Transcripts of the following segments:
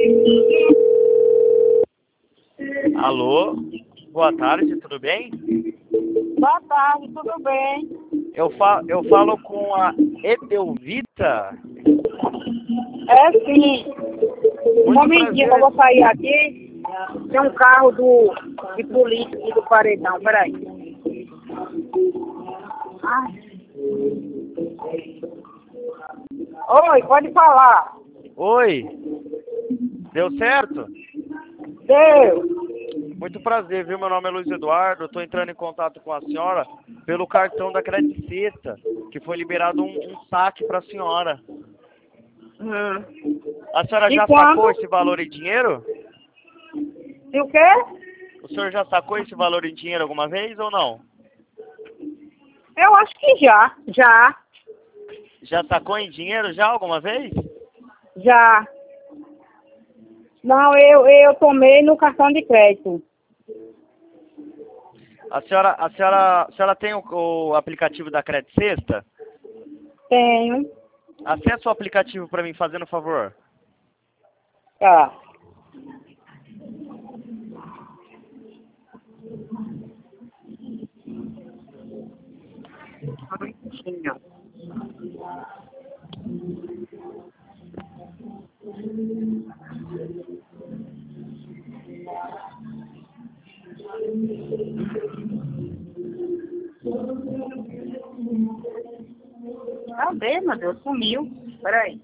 Alô? Boa tarde, tudo bem? Boa tarde, tudo bem? Eu falo com a Edelvita. É sim. Um Muito momentinho, prazer. eu vou sair aqui. Tem um carro de polícia aqui do paredão, peraí. Ai. Oi, pode falar. Oi, deu certo? Deu. Muito prazer, viu? Meu nome é Luiz Eduardo. Estou entrando em contato com a senhora pelo cartão da Credit Sexta, que foi liberado um saque para a senhora. A senhora E já quando? sacou esse valor em dinheiro? E o quê? O senhor já sacou esse valor em dinheiro alguma vez ou não? Eu acho que já. Já sacou em dinheiro já alguma vez? Já. Não, eu tomei no cartão de crédito. A senhora tem o aplicativo da Credit Sexta? Tenho. Acesse o aplicativo para mim, fazendo um favor. Tá. Cadê, meu Deus? Sumiu. Peraí.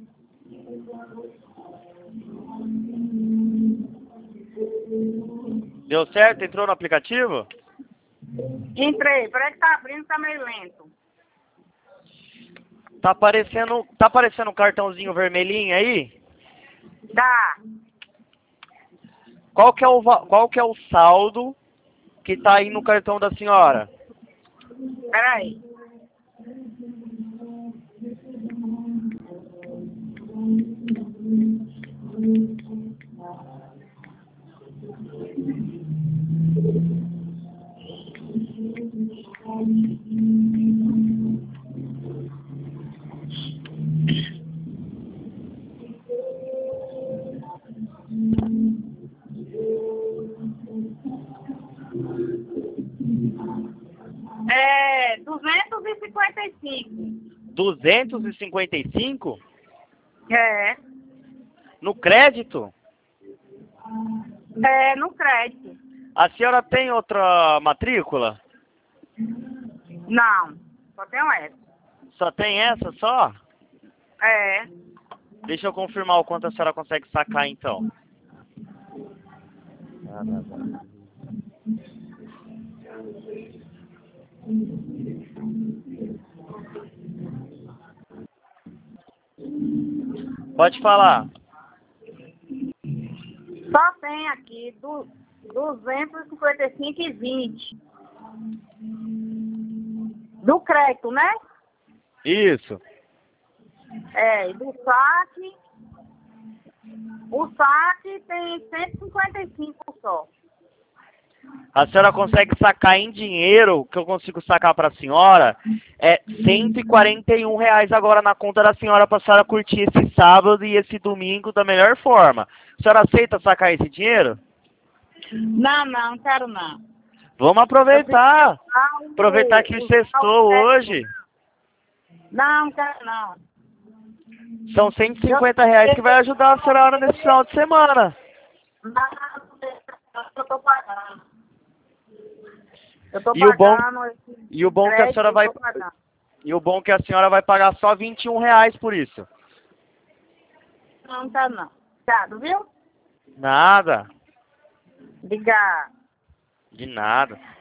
Deu certo? Entrou no aplicativo? Entrei. Peraí que tá abrindo, tá meio lento. Tá aparecendo um cartãozinho vermelhinho aí? Dá. Qual que é o saldo que tá aí no cartão da senhora? Peraí. É 255. 255? É. No crédito? É, no crédito. A senhora tem outra matrícula? Não. Só tenho essa. Só tem essa só? É. Deixa eu confirmar o quanto a senhora consegue sacar então. Pode falar. Só tem aqui 255,20. Do crédito, né? Isso. É, e do saque. O saque tem 155 só. A senhora consegue sacar em dinheiro, o que eu consigo sacar para a senhora é R$ 141 agora na conta da senhora para a senhora curtir esse sábado e esse domingo da melhor forma. A senhora aceita sacar esse dinheiro? Não quero não. Vamos aproveitar. Aproveitar que sextou crédito. hoje. Não quero não. São R$ 150 que vai ajudar a senhora nesse final de semana. Não, eu tô pagando. Eu tô E o bom, pagando esse e o bom que a senhora crédito, vai, eu tô pagando. e o bom que a senhora vai pagar só R$ 21 por isso. Não quero não. Obrigado, viu? Nada. Obrigado. De nada.